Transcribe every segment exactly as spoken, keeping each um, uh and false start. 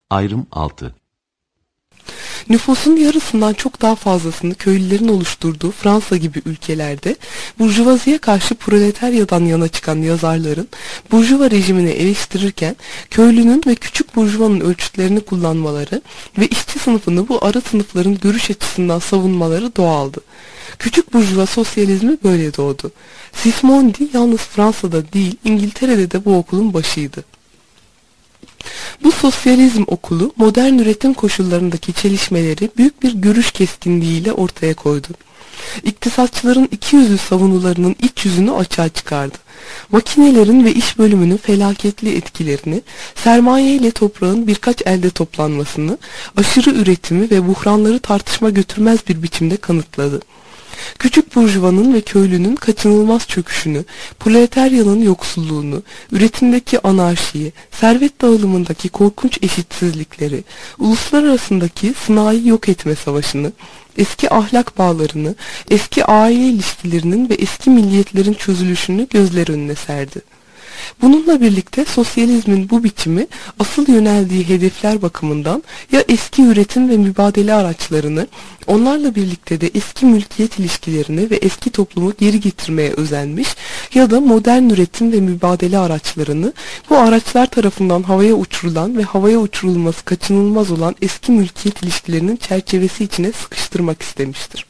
Ayrım altı. Nüfusun yarısından çok daha fazlasını köylülerin oluşturduğu Fransa gibi ülkelerde burjuvaziye karşı proletaryadan yana çıkan yazarların burjuva rejimini eleştirirken köylünün ve küçük burjuvanın ölçütlerini kullanmaları ve işçi sınıfını bu ara sınıfların görüş açısından savunmaları doğaldı. Küçük burjuva sosyalizmi böyle doğdu. Sismondi yalnız Fransa'da değil İngiltere'de de bu okulun başıydı. Bu sosyalizm okulu modern üretim koşullarındaki çelişmeleri büyük bir görüş keskinliğiyle ortaya koydu. İktisatçıların ikiyüzlü savunularının iç yüzünü açığa çıkardı. Makinelerin ve iş bölümünün felaketli etkilerini, sermaye ile toprağın birkaç elde toplanmasını, aşırı üretimi ve buhranları tartışma götürmez bir biçimde kanıtladı. Küçük burjuvanın ve köylünün kaçınılmaz çöküşünü, proletaryanın yoksulluğunu, üretimdeki anarşiyi, servet dağılımındaki korkunç eşitsizlikleri, uluslar arasındaki sınai yok etme savaşını, eski ahlak bağlarını, eski aile ilişkilerinin ve eski milliyetlerin çözülüşünü gözler önüne serdi. Bununla birlikte sosyalizmin bu biçimi asıl yöneldiği hedefler bakımından ya eski üretim ve mübadele araçlarını, onlarla birlikte de eski mülkiyet ilişkilerini ve eski toplumu geri getirmeye özenmiş ya da modern üretim ve mübadele araçlarını bu araçlar tarafından havaya uçurulan ve havaya uçurulması kaçınılmaz olan eski mülkiyet ilişkilerinin çerçevesi içine sıkıştırmak istemiştir.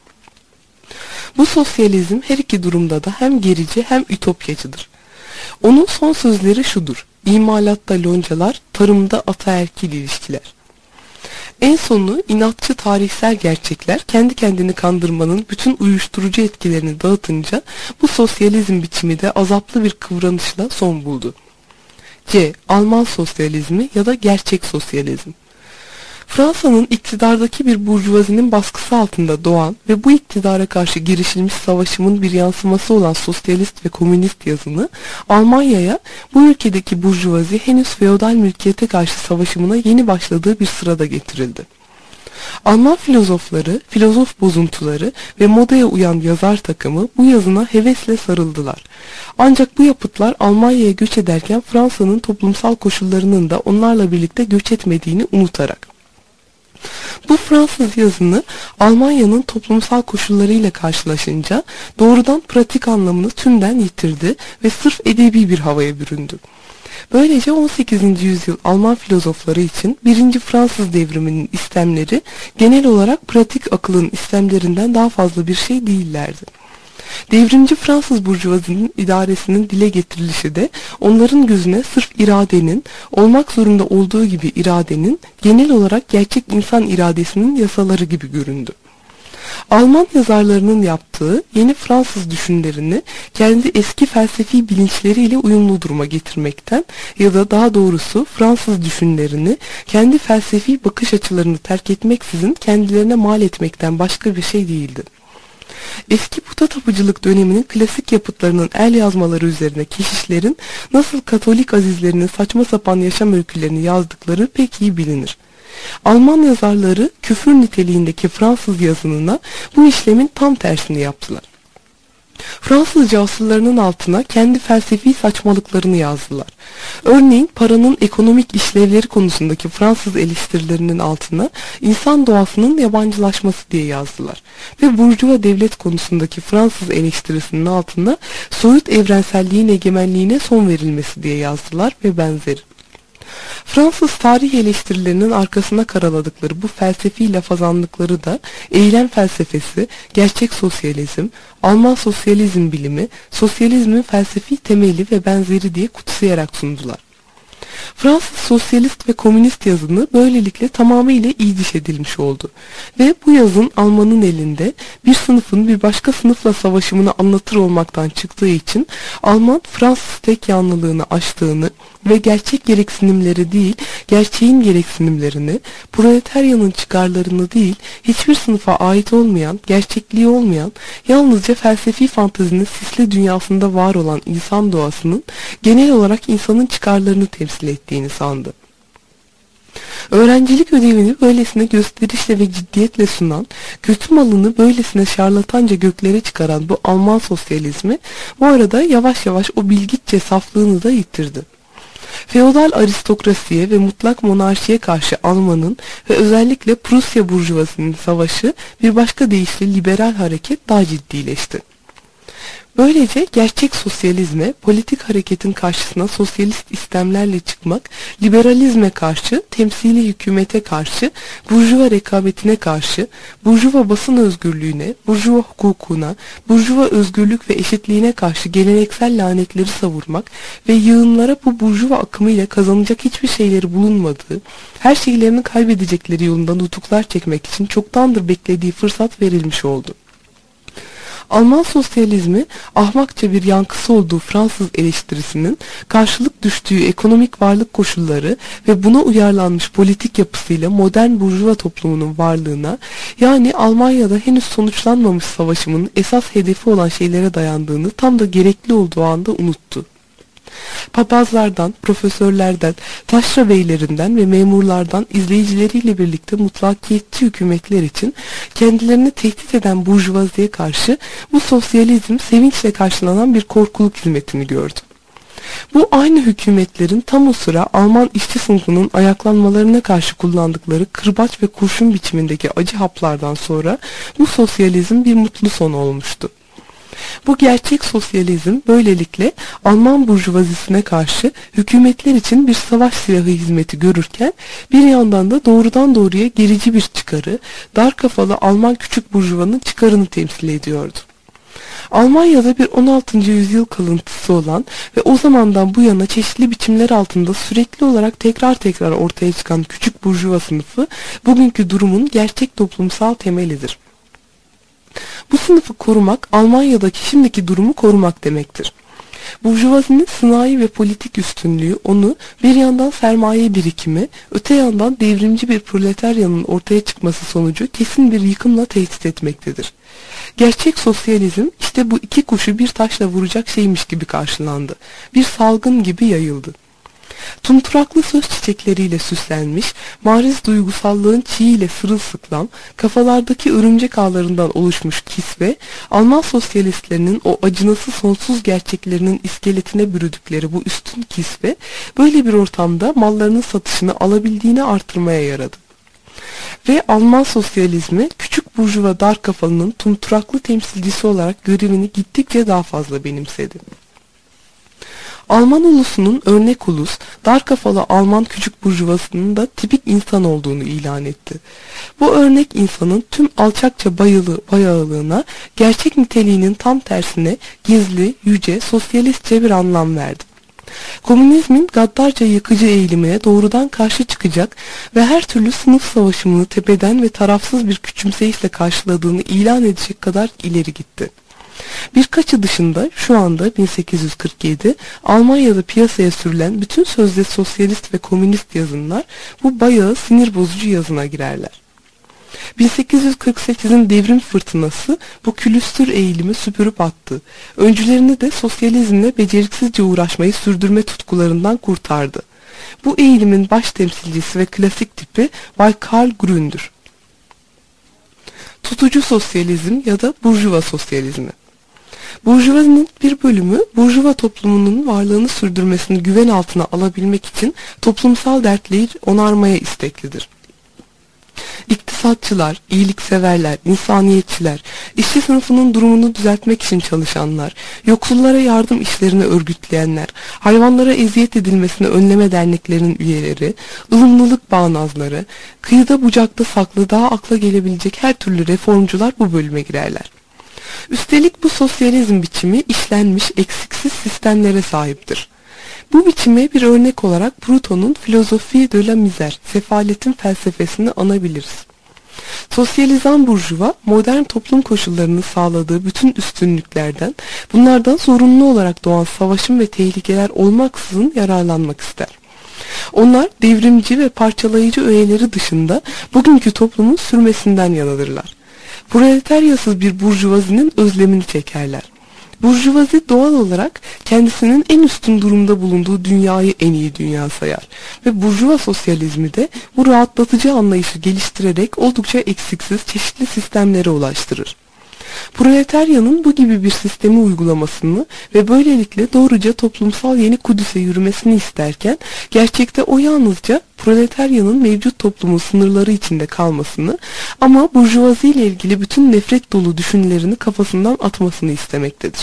Bu sosyalizm her iki durumda da hem gerici hem ütopyacıdır. Onun son sözleri şudur: İmalatta loncalar, tarımda ataerkil ilişkiler. En sonu inatçı tarihsel gerçekler kendi kendini kandırmanın bütün uyuşturucu etkilerini dağıtınca bu sosyalizm biçimi de azaplı bir kıvranışla son buldu. C. Alman sosyalizmi ya da gerçek sosyalizm. Fransa'nın iktidardaki bir burjuvazinin baskısı altında doğan ve bu iktidara karşı girişilmiş savaşımın bir yansıması olan sosyalist ve komünist yazını Almanya'ya bu ülkedeki burjuvazi henüz feodal mülkiyete karşı savaşımına yeni başladığı bir sırada getirildi. Alman filozofları, filozof bozuntuları ve modaya uyan yazar takımı bu yazına hevesle sarıldılar. Ancak bu yapıtlar Almanya'ya göç ederken Fransa'nın toplumsal koşullarının da onlarla birlikte göç etmediğini unutarak. Bu Fransız yazını Almanya'nın toplumsal koşullarıyla karşılaşınca doğrudan pratik anlamını tümden yitirdi ve sırf edebi bir havaya büründü. Böylece on sekizinci yüzyıl Alman filozofları için birinci Fransız devriminin istemleri genel olarak pratik akılın istemlerinden daha fazla bir şey değillerdi. Devrimci Fransız burjuvazinin idaresinin dile getirilişi de onların gözüne sırf iradenin, olmak zorunda olduğu gibi iradenin, genel olarak gerçek insan iradesinin yasaları gibi göründü. Alman yazarlarının yaptığı yeni Fransız düşünlerini kendi eski felsefi bilinçleriyle uyumlu duruma getirmekten ya da daha doğrusu Fransız düşünlerini kendi felsefi bakış açılarını terk etmeksizin kendilerine mal etmekten başka bir şey değildi. Eski puta tapıcılık döneminin klasik yapıtlarının el yazmaları üzerine keşişlerin nasıl Katolik azizlerinin saçma sapan yaşam öykülerini yazdıkları pek iyi bilinir. Alman yazarları küfür niteliğindeki Fransız yazınına bu işlemin tam tersini yaptılar. Fransızca asıllarının altına kendi felsefi saçmalıklarını yazdılar. Örneğin paranın ekonomik işlevleri konusundaki Fransız eleştirilerinin altına insan doğasının yabancılaşması diye yazdılar. Ve burjuva devlet konusundaki Fransız eleştirisinin altına soyut evrenselliğin egemenliğine son verilmesi diye yazdılar ve benzeri. Fransız tarih eleştirilerinin arkasına karaladıkları bu felsefi lafazanlıkları da eylem felsefesi, gerçek sosyalizm, Alman sosyalizm bilimi, sosyalizmin felsefi temeli ve benzeri diye kutsayarak sundular. Fransız sosyalist ve komünist yazını böylelikle tamamıyla iyiciş edilmiş oldu. Ve bu yazın Alman'ın elinde bir sınıfın bir başka sınıfla savaşımını anlatır olmaktan çıktığı için Alman Fransız tek yanlılığını aştığını ve gerçek gereksinimleri değil, gerçeğin gereksinimlerini, proletaryanın çıkarlarını değil, hiçbir sınıfa ait olmayan, gerçekliği olmayan, yalnızca felsefi fantezinin sisli dünyasında var olan insan doğasının genel olarak insanın çıkarlarını temsil ettiğini sandı. Öğrencilik ödevini böylesine gösterişle ve ciddiyetle sunan, kötü malını böylesine şarlatanca göklere çıkaran bu Alman sosyalizmi bu arada yavaş yavaş o bilgiçe saflığını da yitirdi. Feodal aristokrasiye ve mutlak monarşiye karşı Alman'ın ve özellikle Prusya burjuvazinin savaşı bir başka deyişle liberal hareket daha ciddileşti. Böylece gerçek sosyalizme, politik hareketin karşısına sosyalist istemlerle çıkmak, liberalizme karşı, temsili hükümete karşı, burjuva rekabetine karşı, burjuva basın özgürlüğüne, burjuva hukukuna, burjuva özgürlük ve eşitliğine karşı geleneksel lanetleri savurmak ve yığınlara bu burjuva akımıyla kazanacak hiçbir şeyleri bulunmadığı, her şeylerini kaybedecekleri yolunda nutuklar çekmek için çoktandır beklediği fırsat verilmiş oldu. Alman sosyalizmi ahmakça bir yankısı olduğu Fransız eleştirisinin karşılık düştüğü ekonomik varlık koşulları ve buna uyarlanmış politik yapısıyla modern burjuva toplumunun varlığına, yani Almanya'da henüz sonuçlanmamış savaşımın esas hedefi olan şeylere dayandığını tam da gerekli olduğu anda unuttu. Papazlardan, profesörlerden, taşra beylerinden ve memurlardan izleyicileriyle birlikte mutlakiyetçi hükümetler için kendilerini tehdit eden burjuvaziye karşı bu sosyalizm sevinçle karşılanan bir korkuluk hizmetini gördü. Bu aynı hükümetlerin tam o sıra Alman işçi sınıfının ayaklanmalarına karşı kullandıkları kırbaç ve kurşun biçimindeki acı haplardan sonra bu sosyalizm bir mutlu son olmuştu. Bu gerçek sosyalizm böylelikle Alman burjuvazisine karşı hükümetler için bir savaş silahı hizmeti görürken bir yandan da doğrudan doğruya gerici bir çıkarı, dar kafalı Alman küçük burjuvanın çıkarını temsil ediyordu. Almanya'da bir on altıncı yüzyıl kalıntısı olan ve o zamandan bu yana çeşitli biçimler altında sürekli olarak tekrar tekrar ortaya çıkan küçük burjuva sınıfı bugünkü durumun gerçek toplumsal temelidir. Bu sınıfı korumak, Almanya'daki şimdiki durumu korumak demektir. Burjuvazinin sınai ve politik üstünlüğü onu bir yandan sermaye birikimi, öte yandan devrimci bir proletaryanın ortaya çıkması sonucu kesin bir yıkımla tehdit etmektedir. Gerçek sosyalizm işte bu iki kuşu bir taşla vuracak şeymiş gibi karşılandı. Bir salgın gibi yayıldı. Tumturaklı söz çiçekleriyle süslenmiş, mariz duygusallığın çiğiyle sırılsıklam, kafalardaki örümcek ağlarından oluşmuş kisve, Alman sosyalistlerinin o acınası sonsuz gerçeklerinin iskeletine bürüdükleri bu üstün kisve, böyle bir ortamda mallarının satışını alabildiğine artırmaya yaradı. Ve Alman sosyalizmi, küçük burjuva dar kafalının tumturaklı temsilcisi olarak görevini gittikçe daha fazla benimsedi. Alman ulusunun örnek ulus, dar kafalı Alman küçük burjuvasının da tipik insan olduğunu ilan etti. Bu örnek insanın tüm alçakça bayılı bayağılığına, gerçek niteliğinin tam tersine gizli, yüce, sosyalistçe bir anlam verdi. Komünizmin gaddarca yıkıcı eğilimine doğrudan karşı çıkacak ve her türlü sınıf savaşımını tepeden ve tarafsız bir küçümseyişle karşıladığını ilan edecek kadar ileri gitti. Birkaçı dışında şu anda bin sekiz yüz kırk yedi Almanya'da piyasaya sürülen bütün sözde sosyalist ve komünist yazınlar bu bayağı sinir bozucu yazına girerler. bin sekiz yüz kırk sekizin devrim fırtınası bu külüstür eğilimi süpürüp attı. Öncülerini de sosyalizmle beceriksizce uğraşmayı sürdürme tutkularından kurtardı. Bu eğilimin baş temsilcisi ve klasik tipi Bay Karl Grün'dür. Tutucu sosyalizm ya da burjuva sosyalizmi. Burjuvazinin bir bölümü burjuva toplumunun varlığını sürdürmesini güven altına alabilmek için toplumsal dertleri onarmaya isteklidir. İktisatçılar, iyilikseverler, insaniyetçiler, işçi sınıfının durumunu düzeltmek için çalışanlar, yoksullara yardım işlerini örgütleyenler, hayvanlara eziyet edilmesini önleme derneklerinin üyeleri, ılımlılık bağnazları, kıyıda bucakta saklı daha akla gelebilecek her türlü reformcular bu bölüme girerler. Üstelik bu sosyalizm biçimi işlenmiş eksiksiz sistemlere sahiptir. Bu biçime bir örnek olarak Proudhon'un Philosophie de la Misère, sefaletin felsefesini anabiliriz. Sosyalizan burjuva, modern toplum koşullarını sağladığı bütün üstünlüklerden, bunlardan zorunlu olarak doğan savaşın ve tehlikeler olmaksızın yararlanmak ister. Onlar devrimci ve parçalayıcı öğeleri dışında bugünkü toplumun sürmesinden yanadırlar. Proletaryasız bir burjuvazinin özlemini çekerler. Burjuvazi doğal olarak kendisinin en üstün durumda bulunduğu dünyayı en iyi dünya sayar ve burjuva sosyalizmi de bu rahatlatıcı anlayışı geliştirerek oldukça eksiksiz çeşitli sistemlere ulaştırır. Proletaryanın bu gibi bir sistemi uygulamasını ve böylelikle doğruca toplumsal yeni Kudüs'e yürümesini isterken, gerçekte o yalnızca proletaryanın mevcut toplumun sınırları içinde kalmasını ama burjuvazi ile ilgili bütün nefret dolu düşüncelerini kafasından atmasını istemektedir.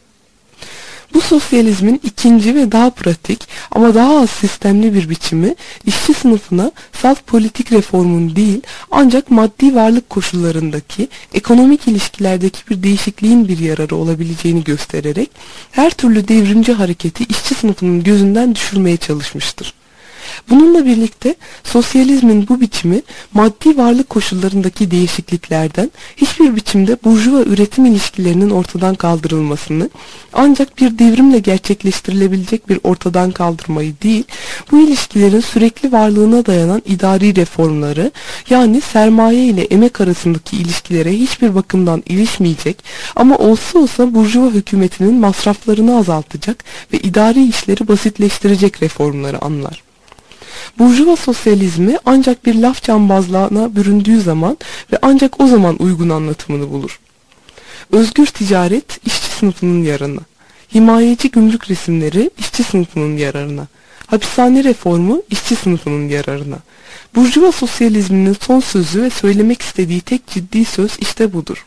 Bu sosyalizmin ikinci ve daha pratik ama daha az sistemli bir biçimi, işçi sınıfına salt politik reformun değil ancak maddi varlık koşullarındaki ekonomik ilişkilerdeki bir değişikliğin bir yararı olabileceğini göstererek her türlü devrimci hareketi işçi sınıfının gözünden düşürmeye çalışmıştır. Bununla birlikte sosyalizmin bu biçimi maddi varlık koşullarındaki değişikliklerden hiçbir biçimde burjuva üretim ilişkilerinin ortadan kaldırılmasını, ancak bir devrimle gerçekleştirilebilecek bir ortadan kaldırmayı değil, bu ilişkilerin sürekli varlığına dayanan idari reformları, yani sermaye ile emek arasındaki ilişkilere hiçbir bakımdan ilişmeyecek ama olsa olsa burjuva hükümetinin masraflarını azaltacak ve idari işleri basitleştirecek reformları anlar. Burjuva sosyalizmi ancak bir laf cambazlığına büründüğü zaman ve ancak o zaman uygun anlatımını bulur. Özgür ticaret işçi sınıfının yararına, himayeci gümrük resimleri işçi sınıfının yararına, hapishane reformu işçi sınıfının yararına. Burjuva sosyalizminin son sözü ve söylemek istediği tek ciddi söz işte budur.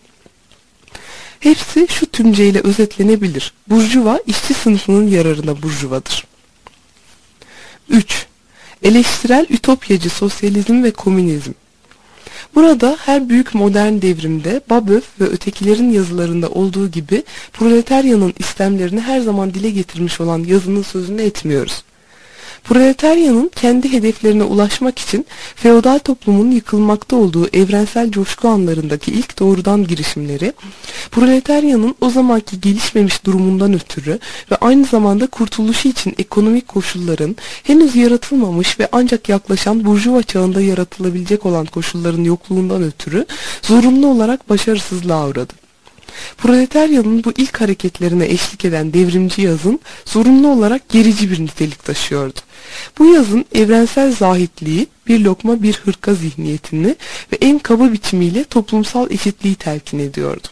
Hepsi şu tümceyle özetlenebilir: burjuva işçi sınıfının yararına burjuvadır. üç. Eleştirel ütopyacı sosyalizm ve komünizm. Burada her büyük modern devrimde Babeuf ve ötekilerin yazılarında olduğu gibi proletaryanın istemlerini her zaman dile getirmiş olan yazının sözünü etmiyoruz. Proletaryanın kendi hedeflerine ulaşmak için feodal toplumun yıkılmakta olduğu evrensel coşku anlarındaki ilk doğrudan girişimleri, proletaryanın o zamanki gelişmemiş durumundan ötürü ve aynı zamanda kurtuluşu için ekonomik koşulların henüz yaratılmamış ve ancak yaklaşan burjuva çağında yaratılabilecek olan koşulların yokluğundan ötürü zorunlu olarak başarısızlığa uğradı. Proletaryanın bu ilk hareketlerine eşlik eden devrimci yazın zorunlu olarak gerici bir nitelik taşıyordu. Bu yazın evrensel zahitliği, bir lokma bir hırka zihniyetini ve en kaba biçimiyle toplumsal eşitliği telkin ediyordu.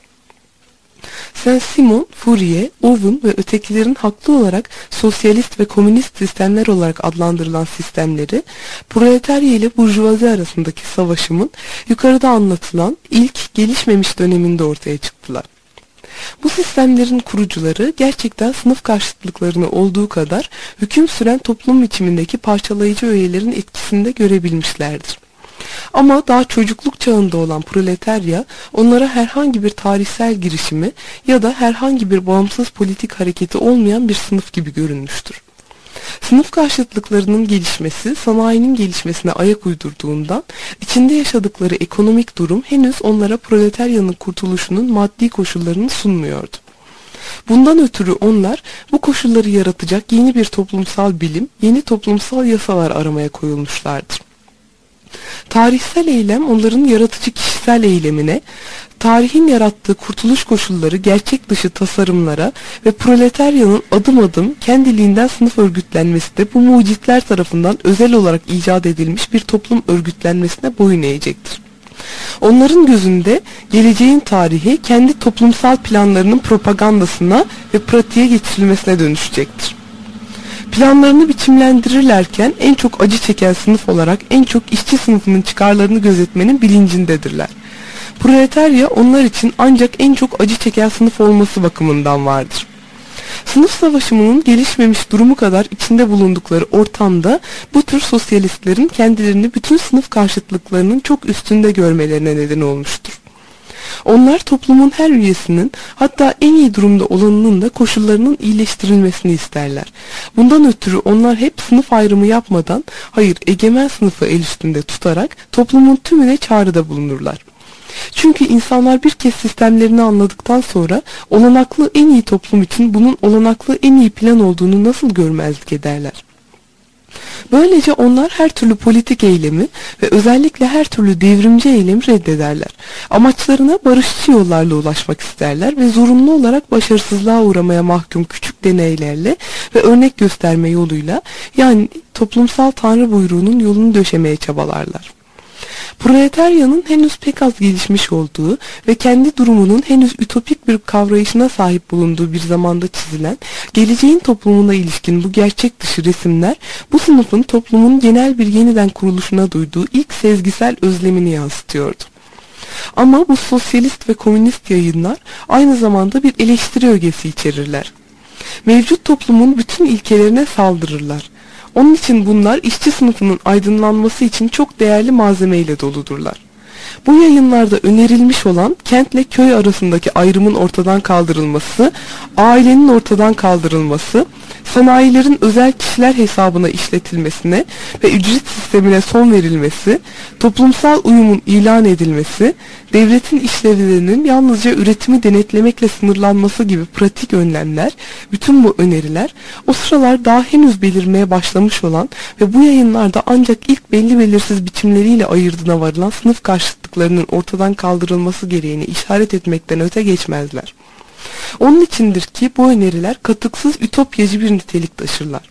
Saint-Simon, Fourier, Owen ve ötekilerin haklı olarak sosyalist ve komünist sistemler olarak adlandırılan sistemleri, proletarya ile burjuvazi arasındaki savaşımın yukarıda anlatılan ilk gelişmemiş döneminde ortaya çıktılar. Bu sistemlerin kurucuları gerçekten sınıf karşıtlıklarını olduğu kadar hüküm süren toplum biçimindeki parçalayıcı öğelerin etkisini de görebilmişlerdir. Ama daha çocukluk çağında olan proletarya onlara herhangi bir tarihsel girişimi ya da herhangi bir bağımsız politik hareketi olmayan bir sınıf gibi görünmüştür. Sınıf karşıtlıklarının gelişmesi sanayinin gelişmesine ayak uydurduğundan içinde yaşadıkları ekonomik durum henüz onlara proletaryanın kurtuluşunun maddi koşullarını sunmuyordu. Bundan ötürü onlar bu koşulları yaratacak yeni bir toplumsal bilim, yeni toplumsal yasalar aramaya koyulmuşlardır. Tarihsel eylem onların yaratıcı kişisel eylemine, tarihin yarattığı kurtuluş koşulları gerçek dışı tasarımlara ve proletaryanın adım adım kendiliğinden sınıf örgütlenmesi de bu mucitler tarafından özel olarak icat edilmiş bir toplum örgütlenmesine boyun eğecektir. Onların gözünde geleceğin tarihi kendi toplumsal planlarının propagandasına ve pratiğe geçirilmesine dönüşecektir. Planlarını biçimlendirirlerken en çok acı çeken sınıf olarak en çok işçi sınıfının çıkarlarını gözetmenin bilincindedirler. Proletarya onlar için ancak en çok acı çeken sınıf olması bakımından vardır. Sınıf savaşımının gelişmemiş durumu kadar içinde bulundukları ortamda bu tür sosyalistlerin kendilerini bütün sınıf karşıtlıklarının çok üstünde görmelerine neden olmuştur. Onlar toplumun her üyesinin, hatta en iyi durumda olanının da koşullarının iyileştirilmesini isterler. Bundan ötürü onlar hep sınıf ayrımı yapmadan, hayır egemen sınıfı el üstünde tutarak toplumun tümüne çağrıda bulunurlar. Çünkü insanlar bir kez sistemlerini anladıktan sonra olanaklı en iyi toplum için bunun olanaklı en iyi plan olduğunu nasıl görmezlik ederler? Böylece onlar her türlü politik eylemi ve özellikle her türlü devrimci eylemi reddederler. Amaçlarına barışçı yollarla ulaşmak isterler ve zorunlu olarak başarısızlığa uğramaya mahkum küçük deneylerle ve örnek gösterme yoluyla, yani toplumsal tanrı buyruğunun yolunu döşemeye çabalarlar. Proletaryanın henüz pek az gelişmiş olduğu ve kendi durumunun henüz ütopik bir kavrayışına sahip bulunduğu bir zamanda çizilen, geleceğin toplumuna ilişkin bu gerçek dışı resimler, bu sınıfın toplumun genel bir yeniden kuruluşuna duyduğu ilk sezgisel özlemini yansıtıyordu. Ama bu sosyalist ve komünist yayınlar aynı zamanda bir eleştiri ögesi içerirler. Mevcut toplumun bütün ilkelerine saldırırlar. Onun için bunlar işçi sınıfının aydınlanması için çok değerli malzemeyle doludurlar. Bu yayınlarda önerilmiş olan kentle köy arasındaki ayrımın ortadan kaldırılması, ailenin ortadan kaldırılması, sanayilerin özel kişiler hesabına işletilmesine ve ücret sistemine son verilmesi, toplumsal uyumun ilan edilmesi, devletin işlevlerinin yalnızca üretimi denetlemekle sınırlanması gibi pratik önlemler, bütün bu öneriler o sıralar daha henüz belirmeye başlamış olan ve bu yayınlarda ancak ilk belli belirsiz biçimleriyle ayırdığına varılan sınıf karşıtlıklarının ortadan kaldırılması gereğini işaret etmekten öte geçmezler. Onun içindir ki bu öneriler katıksız ütopyacı bir nitelik taşırlar.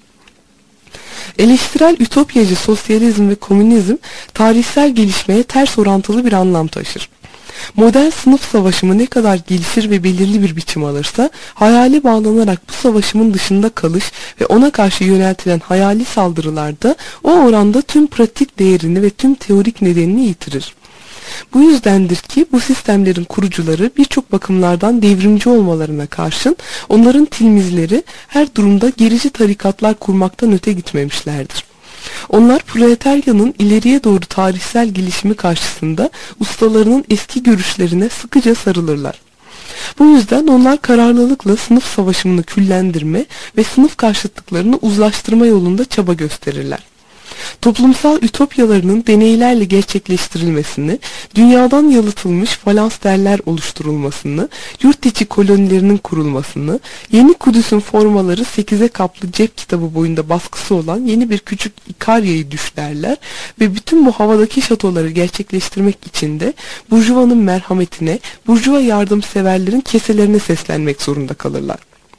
Eleştirel ütopyacı sosyalizm ve komünizm tarihsel gelişmeye ters orantılı bir anlam taşır. Modern sınıf savaşımı ne kadar gelişir ve belirli bir biçim alırsa, hayale bağlanarak bu savaşımın dışında kalış ve ona karşı yöneltilen hayali saldırılarda o oranda tüm pratik değerini ve tüm teorik nedenini yitirir. Bu yüzdendir ki bu sistemlerin kurucuları birçok bakımlardan devrimci olmalarına karşın onların tilmizleri her durumda gerici tarikatlar kurmaktan öte gitmemişlerdir. Onlar proletaryanın ileriye doğru tarihsel gelişimi karşısında ustalarının eski görüşlerine sıkıca sarılırlar. Bu yüzden onlar kararlılıkla sınıf savaşımını küllendirme ve sınıf karşıtlıklarını uzlaştırma yolunda çaba gösterirler. Toplumsal ütopyalarının deneylerle gerçekleştirilmesini, dünyadan yalıtılmış falansterler oluşturulmasını, yurt içi kolonilerinin kurulmasını, yeni Kudüs'ün formaları sekize kaplı cep kitabı boyunda baskısı olan yeni bir küçük İkarya'yı düşlerler ve bütün bu havadaki şatoları gerçekleştirmek için de burjuvanın merhametine, burjuva yardımseverlerin keselerine seslenmek zorunda kalırlar.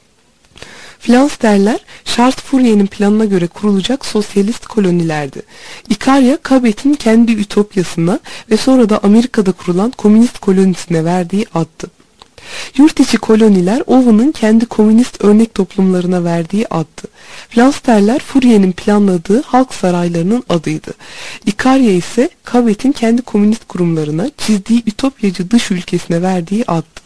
Flansterler, Charles Fourier'in planına göre kurulacak sosyalist kolonilerdi. İkarya, Cabet'in kendi ütopyasına ve sonra da Amerika'da kurulan komünist kolonisine verdiği addı. Yurt içi koloniler, Owen'ın kendi komünist örnek toplumlarına verdiği addı. Flansterler, Fourier'in planladığı halk saraylarının adıydı. İkarya ise Cabet'in kendi komünist kurumlarına, çizdiği ütopyacı dış ülkesine verdiği addı.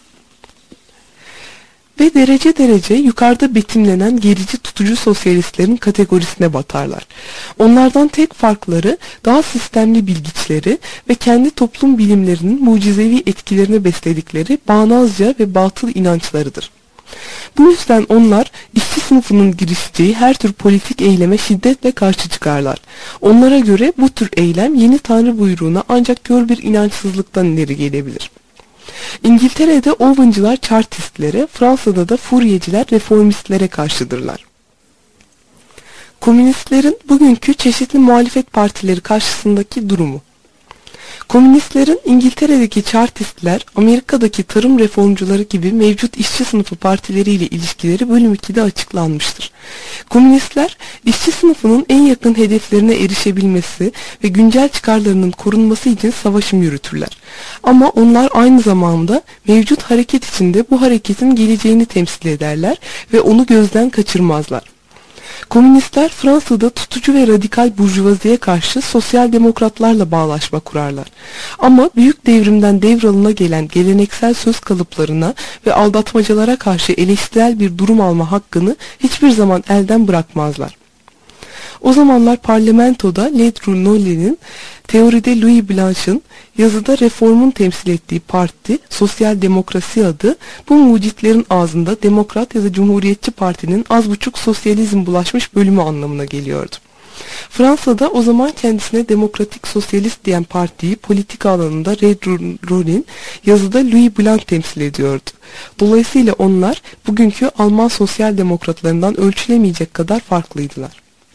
Ve derece derece yukarıda betimlenen gerici tutucu sosyalistlerin kategorisine batarlar. Onlardan tek farkları daha sistemli bilgiçleri ve kendi toplum bilimlerinin mucizevi etkilerini besledikleri bağnazca ve batıl inançlarıdır. Bu yüzden onlar işçi sınıfının girişeceği her tür politik eyleme şiddetle karşı çıkarlar. Onlara göre bu tür eylem yeni tanrı buyruğuna ancak kör bir inançsızlıktan ileri gelebilir. İngiltere'de Owen'cılar Chartistlere, Fransa'da da Fourier'ciler reformistlere karşıdırlar. Komünistlerin bugünkü çeşitli muhalefet partileri karşısındaki durumu. Komünistlerin İngiltere'deki Chartistler, Amerika'daki tarım reformcuları gibi mevcut işçi sınıfı partileriyle ilişkileri bölüm ikide açıklanmıştır. Komünistler, işçi sınıfının en yakın hedeflerine erişebilmesi ve güncel çıkarlarının korunması için savaşım yürütürler. Ama onlar aynı zamanda mevcut hareket içinde bu hareketin geleceğini temsil ederler ve onu gözden kaçırmazlar. Komünistler Fransa'da tutucu ve radikal burjuvaziye karşı sosyal demokratlarla bağlaşma kurarlar. Ama büyük devrimden devralına gelen geleneksel söz kalıplarına ve aldatmacalara karşı eleştirel bir durum alma hakkını hiçbir zaman elden bırakmazlar. O zamanlar parlamentoda Ledru Nolly'nin, teoride Louis Blanch'ın, yazıda reformun temsil ettiği parti, Sosyal Demokrasi adı, bu mucitlerin ağzında Demokrat ya da Cumhuriyetçi Parti'nin az buçuk sosyalizm bulaşmış bölümü anlamına geliyordu. Fransa'da o zaman kendisine demokratik sosyalist diyen partiyi politika alanında Ledru Nolly'nin, yazıda Louis Blanc temsil ediyordu. Dolayısıyla onlar bugünkü Alman sosyal demokratlarından ölçülemeyecek kadar farklıydılar.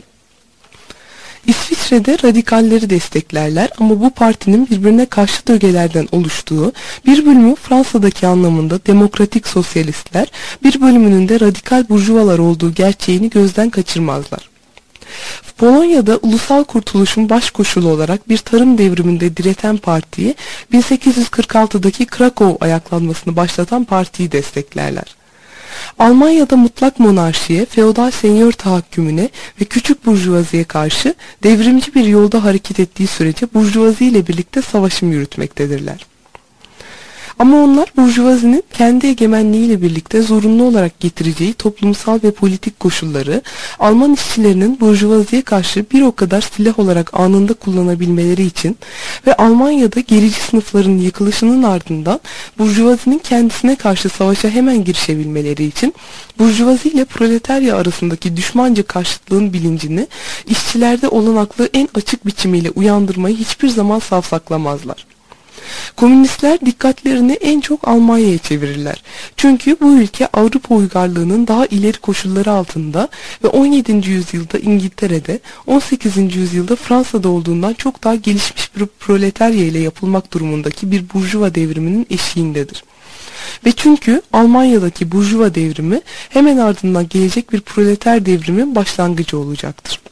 İsviçre'de radikalleri desteklerler ama bu partinin birbirine karşıt ögelerden oluştuğu, bir bölümü Fransa'daki anlamında demokratik sosyalistler, bir bölümünün de radikal burjuvalar olduğu gerçeğini gözden kaçırmazlar. Polonya'da ulusal kurtuluşun baş koşulu olarak bir tarım devriminde direten partiyi bin sekiz yüz kırk altıdaki Krakow ayaklanmasını başlatan partiyi desteklerler. Almanya'da mutlak monarşiye, feodal senyor tahakkümüne ve küçük burjuvaziye karşı devrimci bir yolda hareket ettiği sürece burjuvazi ile birlikte savaşım yürütmektedirler. Ama onlar burjuvazinin kendi egemenliğiyle birlikte zorunlu olarak getireceği toplumsal ve politik koşulları Alman işçilerinin burjuvaziye karşı bir o kadar silah olarak anında kullanabilmeleri için ve Almanya'da gerici sınıfların yıkılışının ardından burjuvazinin kendisine karşı savaşa hemen girişebilmeleri için burjuvazi ile proletarya arasındaki düşmanca karşıtlığın bilincini işçilerde olanaklı en açık biçimiyle uyandırmayı hiçbir zaman savsaklamazlar. Komünistler dikkatlerini en çok Almanya'ya çevirirler. Çünkü bu ülke Avrupa uygarlığının daha ileri koşulları altında ve on yedinci yüzyılda İngiltere'de, on sekizinci yüzyılda Fransa'da olduğundan çok daha gelişmiş bir proletarya ile yapılmak durumundaki bir burjuva devriminin eşiğindedir. Ve çünkü Almanya'daki burjuva devrimi hemen ardından gelecek bir proleter devrimin başlangıcı olacaktır.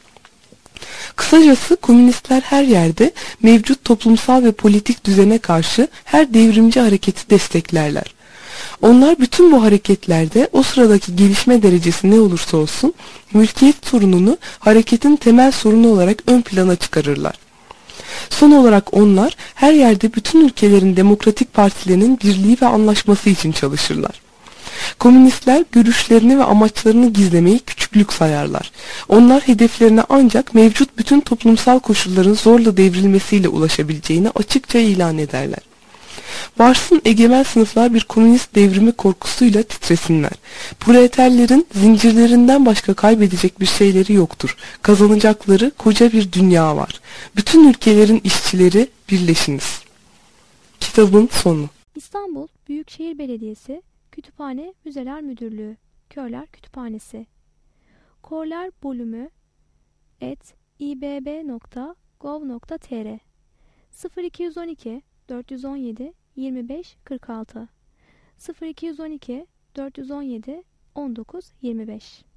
Kısacası komünistler her yerde mevcut toplumsal ve politik düzene karşı her devrimci hareketi desteklerler. Onlar bütün bu hareketlerde o sıradaki gelişme derecesi ne olursa olsun mülkiyet sorununu hareketin temel sorunu olarak ön plana çıkarırlar. Son olarak onlar her yerde bütün ülkelerin demokratik partilerinin birliği ve anlaşması için çalışırlar. Komünistler görüşlerini ve amaçlarını gizlemeyi küçüklük sayarlar. Onlar hedeflerine ancak mevcut bütün toplumsal koşulların zorla devrilmesiyle ulaşabileceğini açıkça ilan ederler. Varsın egemen sınıflar bir komünist devrimi korkusuyla titresinler. Proleterlerin zincirlerinden başka kaybedecek bir şeyleri yoktur. Kazanacakları koca bir dünya var. Bütün ülkelerin işçileri birleşiniz. Kitabın sonu. İstanbul Büyükşehir Belediyesi Kütüphane Müzeler Müdürlüğü Körler Kütüphanesi Korlar bölümü et i b b nokta gov nokta t r sıfır iki yüz on iki dört yüz on yedi yirmi beş kırk altı sıfır iki yüz on iki dört yüz on yedi on dokuz yirmi beş